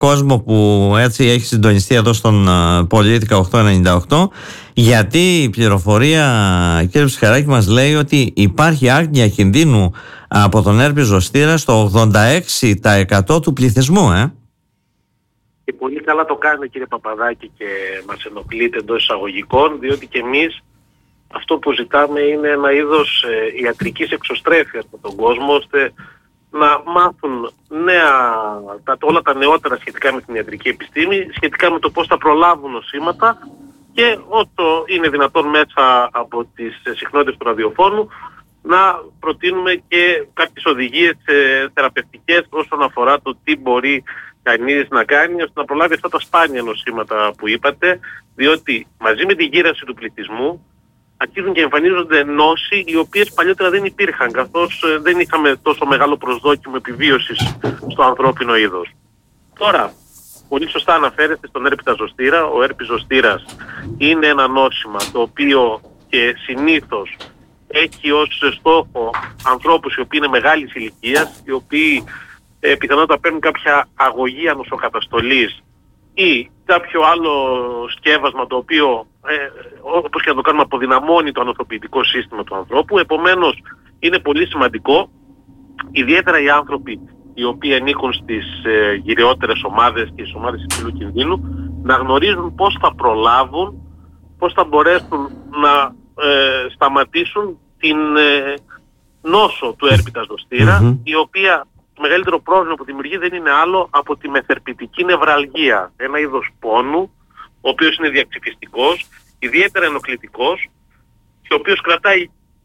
κόσμο που έτσι έχει συντονιστεί εδώ στον Πολίτη 1898, γιατί η πληροφορία, κύριε Ψυχαράκη, μας λέει ότι υπάρχει άγνοια κινδύνου από τον herpes zoster στο 86% του πληθυσμού. Και πολύ καλά το κάνετε, κύριε Παπαδάκη, και μας ενοχλείτε εντός εισαγωγικών, διότι και εμείς αυτό που ζητάμε είναι ένα είδος ιατρικής εξωστρέφειας με τον κόσμο, ώστε να μάθουν όλα τα νεότερα σχετικά με την ιατρική επιστήμη, σχετικά με το πώς θα προλάβουν νοσήματα και όσο είναι δυνατόν μέσα από τις συχνότητες του ραδιοφώνου να προτείνουμε και κάποιες οδηγίες θεραπευτικές όσον αφορά το τι μπορεί κανείς να κάνει ώστε να προλάβει αυτά τα σπάνια νοσήματα που είπατε, διότι μαζί με τη γύρανση του πληθυσμού αρχίζουν και εμφανίζονται νόσοι οι οποίες παλιότερα δεν υπήρχαν, καθώς δεν είχαμε τόσο μεγάλο προσδόκιμο επιβίωσης στο ανθρώπινο είδος. Τώρα, πολύ σωστά αναφέρεστε στον herpes zoster. Ο herpes zoster είναι ένα νόσημα το οποίο και συνήθως έχει ως στόχο ανθρώπους οι οποίοι είναι μεγάλης ηλικίας, οι οποίοι πιθανότατα παίρνουν κάποια αγωγή ανοσοκαταστολής ή κάποιο άλλο σκεύασμα το οποίο, όπως και να το κάνουμε, αποδυναμώνει το ανοσοποιητικό σύστημα του ανθρώπου. Επομένως, είναι πολύ σημαντικό, ιδιαίτερα οι άνθρωποι οι οποίοι ανήκουν στις γυριότερες ομάδες και στις ομάδες υψηλού κινδύνου, να γνωρίζουν πώς θα προλάβουν, πώς θα μπορέσουν να σταματήσουν την νόσο του herpes zoster, η οποία το μεγαλύτερο πρόβλημα που δημιουργεί δεν είναι άλλο από τη μεθερπιτική νευραλγία. Ένα είδος πόνου, ο οποίος είναι διαξυφιστικός, ιδιαίτερα ενοχλητικός και ο οποίος κρατάει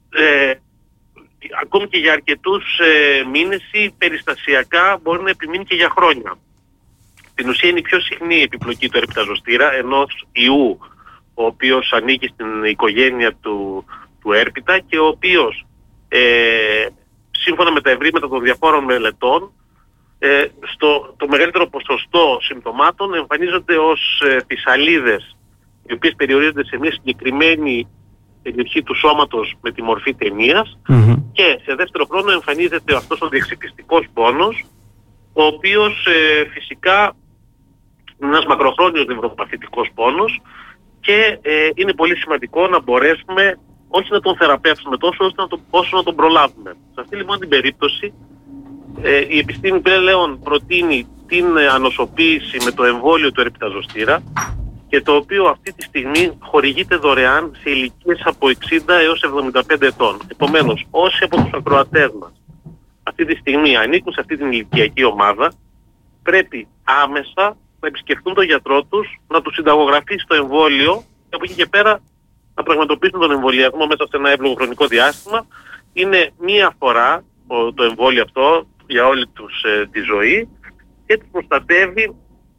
ακόμη και για αρκετούς μήνες ή περιστασιακά μπορεί να επιμείνει και για χρόνια. Στην ουσία είναι η πιο συχνή επιπλοκή του herpes zoster, ενός ιού ο οποίος ανήκει στην οικογένεια του έρπιτα και ο οποίος σύμφωνα με τα ευρήματα των διαφόρων μελετών το μεγαλύτερο ποσοστό συμπτωμάτων εμφανίζονται ως φυσαλίδες οι οποίες περιορίζονται σε μια συγκεκριμένη περιοχή του σώματος με τη μορφή ταινίας και σε δεύτερο χρόνο εμφανίζεται αυτός ο διεξυπιστικός πόνος, ο οποίος φυσικά είναι ένας μακροχρόνιος νευροπαθητικός πόνος και είναι πολύ σημαντικό να μπορέσουμε όχι να τον θεραπεύσουμε τόσο όσο να τον προλάβουμε. Σε αυτή λοιπόν την περίπτωση η επιστήμη πλέον προτείνει την ανοσοποίηση με το εμβόλιο του herpes zoster και το οποίο αυτή τη στιγμή χορηγείται δωρεάν σε ηλικίες από 60 έως 75 ετών. Επομένως, όσοι από τους ακροατές μας αυτή τη στιγμή ανήκουν σε αυτή την ηλικιακή ομάδα, πρέπει άμεσα να επισκεφτούν τον γιατρό τους, να τους συνταγογραφήσει το εμβόλιο και από εκεί και πέρα να πραγματοποιήσουν τον εμβολιασμό μέσα σε ένα εύλογο χρονικό διάστημα. Είναι μία φορά το εμβόλιο αυτό για όλη τους τη ζωή και τους προστατεύει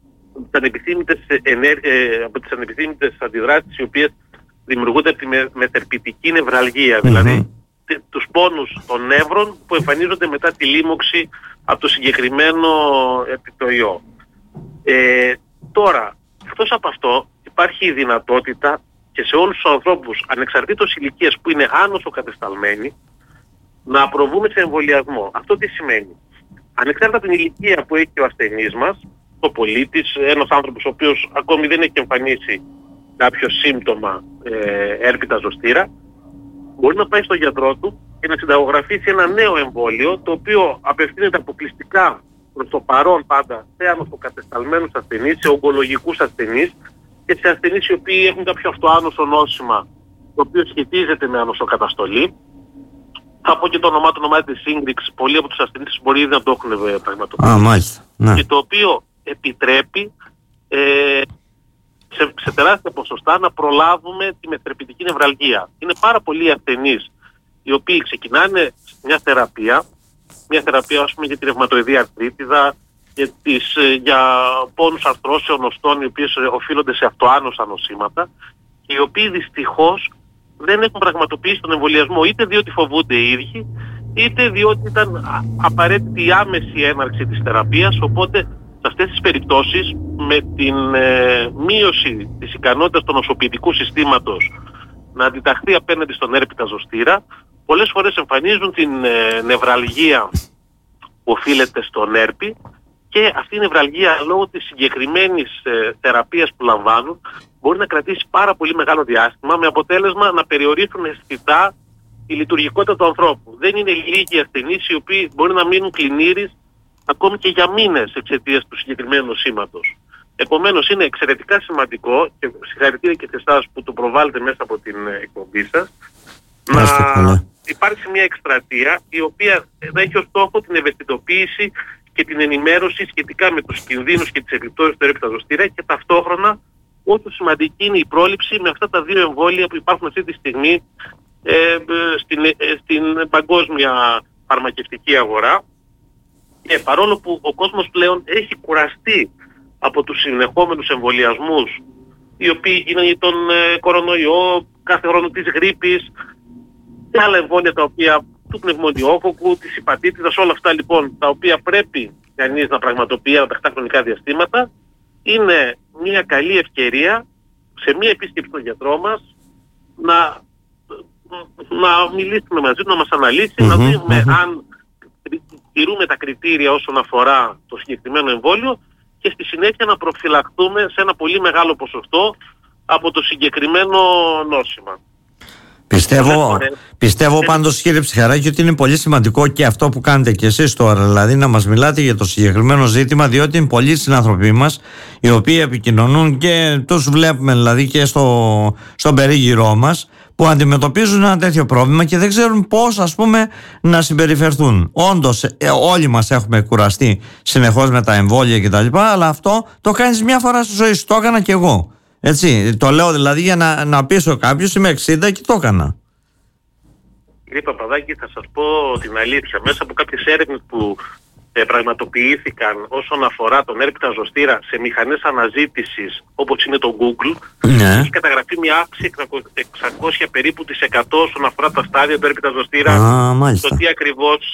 από τις ανεπιθύμητες αντιδράσεις οι οποίες δημιουργούνται από τη μεθερπιτική νευραλγία, δηλαδή τους πόνους των νεύρων που εμφανίζονται μετά τη λίμωξη από το συγκεκριμένο επιτοϊό. Τώρα, εκτός από αυτό υπάρχει η δυνατότητα και σε όλους τους ανθρώπους ανεξαρτήτως ηλικίας που είναι άνοσο κατεσταλμένοι να προβούμε σε εμβολιασμό. Αυτό τι σημαίνει? Ανεξάρτητα από την ηλικία που έχει ο ασθενής μας, ο πολίτης, ένας άνθρωπος ο οποίος ακόμη δεν έχει εμφανίσει κάποιο σύμπτωμα herpes zoster, μπορεί να πάει στον γιατρό του και να συνταγογραφήσει ένα νέο εμβόλιο, το οποίο απευθύνεται αποκλειστικά προς το παρόν πάντα σε ανοσοκατεσταλμένους ασθενείς, σε ογκολογικούς ασθενείς και σε ασθενείς οι οποίοι έχουν κάποιο αυτοάνωσο νόσημα το οποίο σχετίζεται με ανοσοκαταστολή. Θα πω και το όνομά του, ονομάζεται Shingrix. Πολλοί από τους ασθενείς μπορεί ήδη να το έχουν πραγματοποιήσει. Και το οποίο επιτρέπει σε τεράστια ποσοστά να προλάβουμε τη μεθερπιτική νευραλγία. Είναι πάρα πολλοί ασθενείς οι οποίοι ξεκινάνε μια θεραπεία ας πούμε για τη ρευματοειδή αρθρίτιδα, για πόνους αρθρώσεων οστών οι οποίες οφείλονται σε αυτοάνοσα νοσήματα και οι οποίοι δυστυχώς δεν έχουν πραγματοποιήσει τον εμβολιασμό, είτε διότι φοβούνται οι ίδιοι, είτε διότι ήταν απαραίτητη η άμεση έναρξη της θεραπείας. Οπότε σε αυτές τις περιπτώσεις, με την μείωση της ικανότητας του νοσοποιητικού συστήματος να αντιταχθεί απέναντι στον herpes zoster, πολλές φορές εμφανίζουν την νευραλγία που οφείλεται στον herpes και αυτή η νευραλγία λόγω της συγκεκριμένης θεραπείας που λαμβάνουν μπορεί να κρατήσει πάρα πολύ μεγάλο διάστημα, με αποτέλεσμα να περιορίσουν αισθητά η λειτουργικότητα του ανθρώπου. Δεν είναι λίγοι ασθενείς οι οποίοι μπορεί να μείνουν κλινήρεις ακόμη και για μήνες εξαιτίας του συγκεκριμένου νοσήματος. Επομένως είναι εξαιρετικά σημαντικό, και συγχαρητήρια και σε εσάς που το προβάλλετε μέσα από την εκπομπή σας, να υπάρξει μια εκστρατεία η οποία θα έχει ως στόχο την ευαισθητοποίηση και την ενημέρωση σχετικά με τους κινδύνους και τις επιπτώσεις του έρπιτα ζωστήρα, και ταυτόχρονα όσο σημαντική είναι η πρόληψη με αυτά τα 2 εμβόλια που υπάρχουν αυτή τη στιγμή στην παγκόσμια φαρμακευτική αγορά. Και παρόλο που ο κόσμος πλέον έχει κουραστεί από τους συνεχόμενους εμβολιασμούς, οι οποίοι είναι τον κορονοϊό, κάθε χρόνο της γρίπης και άλλα εμβόλια τα οποία του πνευμονιόκοκκου, της υπατήτηδας, όλα αυτά λοιπόν τα οποία πρέπει κανείς να πραγματοποιεί ανά τακτά χρονικά διαστήματα, είναι μια καλή ευκαιρία σε μια επίσκεψη στον γιατρό μας να μιλήσουμε μαζί του, να μας αναλύσει, να δούμε αν τηρούμε τα κριτήρια όσον αφορά το συγκεκριμένο εμβόλιο, και στη συνέχεια να προφυλαχθούμε σε ένα πολύ μεγάλο ποσοστό από το συγκεκριμένο νόσημα. Πιστεύω πάντως, κύριε Ψυχαράκη, ότι είναι πολύ σημαντικό και αυτό που κάνετε κι εσείς τώρα, δηλαδή να μας μιλάτε για το συγκεκριμένο ζήτημα, διότι είναι πολλοί συνανθρωποί μας οι οποίοι επικοινωνούν και τους βλέπουμε δηλαδή και στον περίγυρό μας, που αντιμετωπίζουν ένα τέτοιο πρόβλημα και δεν ξέρουν πώς, ας πούμε, να συμπεριφερθούν. Όντως όλοι μας έχουμε κουραστεί συνεχώς με τα εμβόλια κτλ., αλλά αυτό το κάνεις μια φορά στη ζωή σου. Το έκανα κι εγώ. Έτσι, το λέω δηλαδή για να πείσω κάποιους, είμαι 60 και το έκανα. Κύριε Παπαδάκη, θα σας πω την αλήθεια. Μέσα από κάποιες έρευνες που πραγματοποιήθηκαν όσον αφορά τον έρπιτα ζωστήρα σε μηχανές αναζήτησης όπως είναι το Google, έχει καταγραφεί μια αύξηση 600 περίπου της 100 όσον αφορά τα στάδια του έρπιτα ζωστήρα, το τι ακριβώς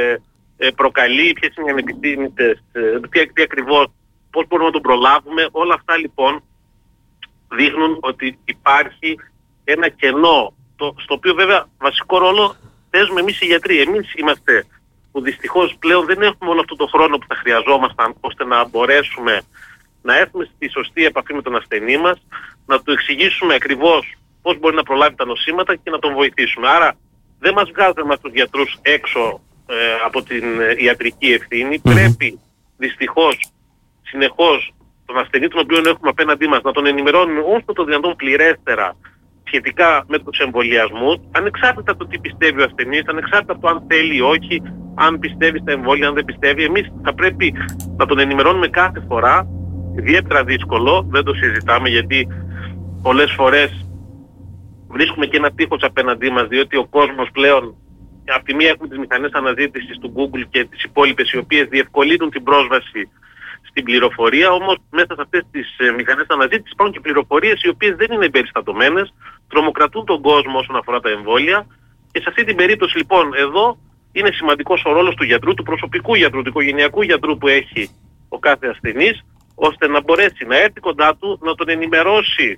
προκαλεί, ποιες είναι οι ανεπιθύμητες, τι ακριβώς, πώς μπορούμε να τον προλάβουμε. Όλα αυτά λοιπόν δείχνουν ότι υπάρχει ένα κενό, στο οποίο βέβαια βασικό ρόλο παίζουμε εμείς οι γιατροί. Εμείς είμαστε που δυστυχώς πλέον δεν έχουμε όλο αυτό το χρόνο που θα χρειαζόμασταν ώστε να μπορέσουμε να έρθουμε στη σωστή επαφή με τον ασθενή μας, να του εξηγήσουμε ακριβώς πώς μπορεί να προλάβει τα νοσήματα και να τον βοηθήσουμε. Άρα δεν μας βγάζουν εμάς τους γιατρούς έξω από την ιατρική ευθύνη. Πρέπει δυστυχώς συνεχώς τον ασθενή τον οποίο έχουμε απέναντί μας να τον ενημερώνουμε όσο το δυνατόν πληρέστερα σχετικά με τους εμβολιασμούς, ανεξάρτητα από το τι πιστεύει ο ασθενής, ανεξάρτητα από το αν θέλει ή όχι, αν πιστεύει στα εμβόλια, αν δεν πιστεύει. Εμείς θα πρέπει να τον ενημερώνουμε κάθε φορά. Ιδιαίτερα δύσκολο, δεν το συζητάμε, γιατί πολλές φορές βρίσκουμε και ένα τείχος απέναντί μας, διότι ο κόσμος πλέον, από τη μία έχουμε τις μηχανές αναζήτησης του Google και τις υπόλοιπες, οι οποίες διευκολύνουν την πρόσβαση στην πληροφορία, όμως μέσα σε αυτές τις μηχανές αναζήτησης υπάρχουν και πληροφορίες οι οποίες δεν είναι εμπεριστατωμένες, τρομοκρατούν τον κόσμο όσον αφορά τα εμβόλια, και σε αυτή την περίπτωση λοιπόν εδώ είναι σημαντικός ο ρόλος του γιατρού, του προσωπικού γιατρού, του οικογενειακού γιατρού που έχει ο κάθε ασθενής, ώστε να μπορέσει να έρθει κοντά του, να τον ενημερώσει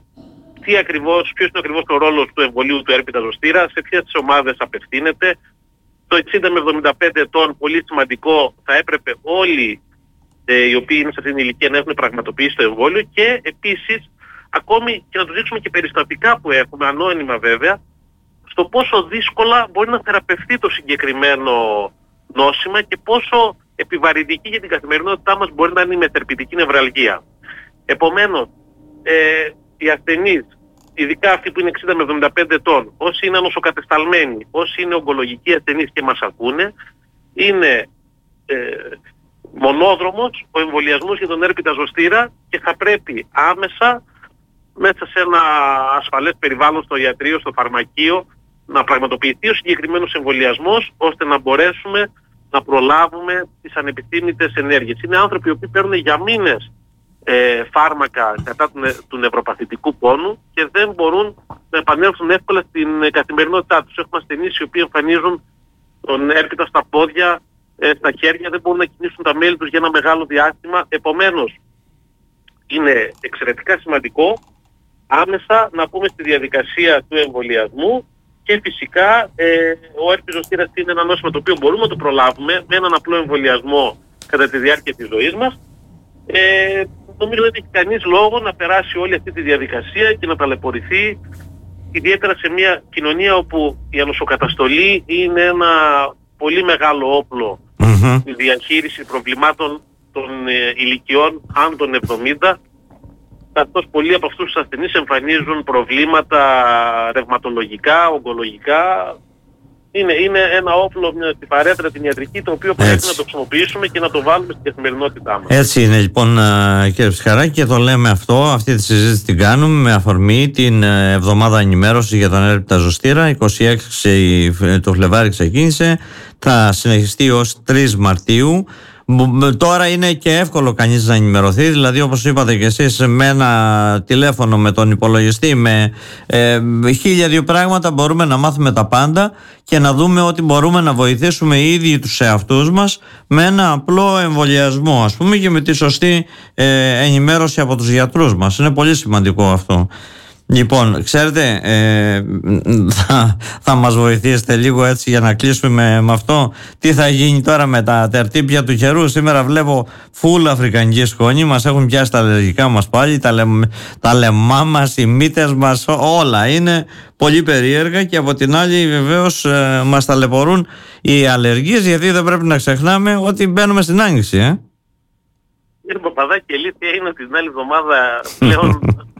ποιος είναι ακριβώς ο ρόλος του εμβολίου του έρπιτα ζωστήρα, σε ποιες ομάδες απευθύνεται. Το 60 με 75 ετών, πολύ σημαντικό, θα έπρεπε όλοι οι οποίοι είναι σε αυτήν την ηλικία να έχουν πραγματοποιήσει το εμβόλιο, και επίσης ακόμη και να τους δείξουμε και περιστατικά που έχουμε, ανώνυμα βέβαια, στο πόσο δύσκολα μπορεί να θεραπευτεί το συγκεκριμένο νόσημα και πόσο επιβαρυντική για την καθημερινότητά μας μπορεί να είναι η μεθερπητική νευραλγία. Επομένως, οι ασθενείς, ειδικά αυτοί που είναι 60 με 75 ετών, όσοι είναι νοσοκατεσταλμένοι, όσοι είναι ογκολογικοί ασθενείς και μας ακούνε, είναι μονόδρομος ο εμβολιασμός για τον έρπιτα ζωστήρα, και θα πρέπει άμεσα μέσα σε ένα ασφαλές περιβάλλον, στο ιατρείο, στο φαρμακείο, να πραγματοποιηθεί ο συγκεκριμένος εμβολιασμός, ώστε να μπορέσουμε να προλάβουμε τις ανεπιθύμητες ενέργειες. Είναι άνθρωποι οι οποίοι παίρνουν για μήνες φάρμακα κατά του νευροπαθητικού πόνου και δεν μπορούν να επανέλθουν εύκολα στην καθημερινότητά τους. Έχουμε ασθενείς οι οποίοι εμφανίζουν τον έρπιτα στα πόδια, στα χέρια, δεν μπορούν να κινήσουν τα μέλη τους για ένα μεγάλο διάστημα. Επομένως, είναι εξαιρετικά σημαντικό άμεσα να πούμε στη διαδικασία του εμβολιασμού, και φυσικά ο έρπης ζωστήρας είναι ένα νόσημα το οποίο μπορούμε να το προλάβουμε με έναν απλό εμβολιασμό κατά τη διάρκεια της ζωής μας. Νομίζω δεν έχει κανείς λόγο να περάσει όλη αυτή τη διαδικασία και να ταλαιπωρηθεί, ιδιαίτερα σε μια κοινωνία όπου η ανοσοκαταστολή είναι ένα πολύ μεγάλο όπλο στη διαχείριση προβλημάτων των ηλικιών άνω των 70, καθώς πολλοί από αυτούς τους ασθενείς εμφανίζουν προβλήματα ρευματολογικά, ογκολογικά. Είναι ένα όπλο στη παρέτρα την ιατρική, το οποίο πρέπει να το χρησιμοποιήσουμε και να το βάλουμε στην καθημερινότητά μας. Έτσι είναι λοιπόν, κύριε Ψυχαράκη, και το λέμε αυτό, αυτή τη συζήτηση την κάνουμε με αφορμή την εβδομάδα ενημέρωση για τον έρπιτα ζωστήρα. 26 το Φλεβάρι ξεκίνησε, θα συνεχιστεί ως 3 Μαρτίου. Τώρα είναι και εύκολο κανείς να ενημερωθεί, δηλαδή όπως είπατε και εσείς, με ένα τηλέφωνο, με τον υπολογιστή, με 1002 πράγματα μπορούμε να μάθουμε τα πάντα και να δούμε ότι μπορούμε να βοηθήσουμε οι ίδιοι τους εαυτούς μας με ένα απλό εμβολιασμό, ας πούμε, και με τη σωστή ενημέρωση από τους γιατρούς μας. Είναι πολύ σημαντικό αυτό. Λοιπόν, ξέρετε, θα μας βοηθήσετε λίγο έτσι για να κλείσουμε με αυτό? Τι θα γίνει τώρα με τα τερτύπια του καιρού? Σήμερα βλέπω φουλ αφρικανική σκόνη, μας έχουν πιάσει τα αλλεργικά μας πάλι, τα λαιμά μας, οι μύτες μας, όλα είναι πολύ περίεργα, και από την άλλη βεβαίως μας ταλαιπωρούν οι αλλεργίες, γιατί δεν πρέπει να ξεχνάμε ότι μπαίνουμε στην άνοιξη. Κύριε Παπαδάκη, η αλήθεια είναι ότι την άλλη εβδομάδα πλέον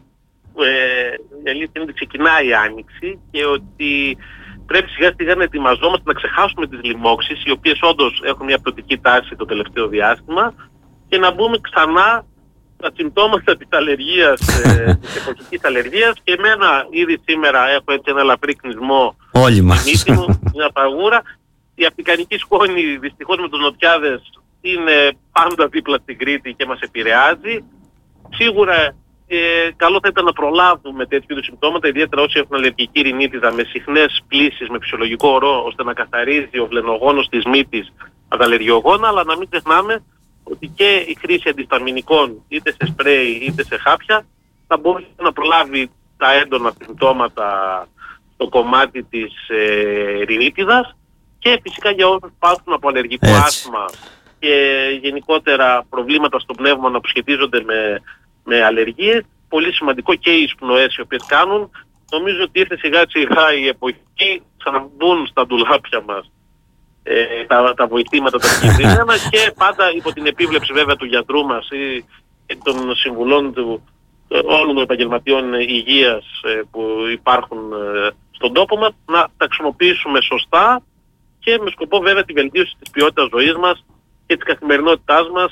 η αλήθεια είναι ότι ξεκινάει η άνοιξη και ότι πρέπει σιγά σιγά να ετοιμαζόμαστε να ξεχάσουμε τις λοιμώξεις, οι οποίες όντως έχουν μια πτωτική τάση το τελευταίο διάστημα, και να μπούμε ξανά στα συμπτώματα της αλλεργίας, της εποχικής αλλεργίας. Και εμένα ήδη σήμερα έχω έτσι ένα ελαφρύ κνισμό στη μύτη μου, μια παγούρα. Η αφρικανική σκόνη δυστυχώς με τους νοτιάδες είναι πάντα δίπλα στην Κρήτη και μας επηρεάζει. Σίγουρα καλό θα ήταν να προλάβουμε τέτοιου είδους συμπτώματα, ιδιαίτερα όσοι έχουν αλλεργική ρινίτιδα με συχνές πλύσεις, με φυσιολογικό ορό, ώστε να καθαρίζει ο βλενογόνος της μύτης από τα αλλεργιογόνα. Αλλά να μην ξεχνάμε ότι και η χρήση αντισταμινικών, είτε σε σπρέι είτε σε χάπια, θα μπορούσε να προλάβει τα έντονα συμπτώματα στο κομμάτι της ρινίτιδας, και φυσικά για όσους πάσχουν από αλλεργικό άσθμα και γενικότερα προβλήματα στο πνεύμονα που σχετίζονται με αλλεργίες, πολύ σημαντικό, και οι εισπνοές οι οποίες κάνουν. Νομίζω ότι ήρθε σιγά σιγά η εποχή να μπουν στα ντουλάπια μας τα βοηθήματα τα συγκεκριμένα, και πάντα υπό την επίβλεψη βέβαια του γιατρού μας ή των συμβουλών όλων των επαγγελματιών υγείας που υπάρχουν στον τόπο μας, να τα χρησιμοποιήσουμε σωστά και με σκοπό βέβαια τη βελτίωση της ποιότητας ζωής μας και της καθημερινότητάς μας.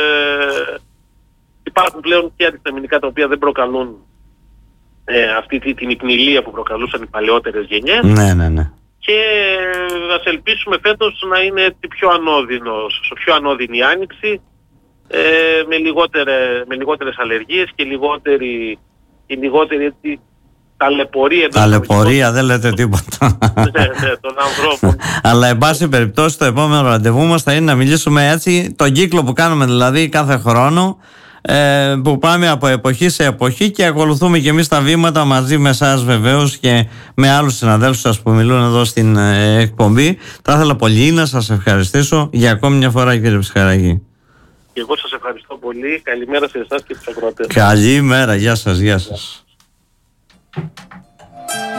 Υπάρχουν πλέον και αντισταμινικά τα οποία δεν προκαλούν αυτή την υπνηλία που προκαλούσαν οι παλαιότερες γενιές. Ναι. Και ας ελπίσουμε φέτος να είναι έτσι πιο ανώδυνη άνοιξη, με λιγότερες αλλεργίες και λιγότερη έτσι, ταλαιπωρία. Ταλαιπωρία, δεν λέτε τίποτα. Ναι, των ανθρώπων. Αλλά εν πάση περιπτώσει το επόμενο ραντεβού μας θα είναι να μιλήσουμε έτσι τον κύκλο που κάνουμε δηλαδή κάθε χρόνο, που πάμε από εποχή σε εποχή και ακολουθούμε και εμείς τα βήματα μαζί με εσάς βεβαίως και με άλλους συναδέλφους σας που μιλούν εδώ στην εκπομπή. Θα ήθελα πολύ να σας ευχαριστήσω για ακόμη μια φορά, κύριε Ψυχαράκη. Και εγώ σας ευχαριστώ πολύ. Καλημέρα σε εσάς και τους ακροατές. Καλημέρα, γεια σας.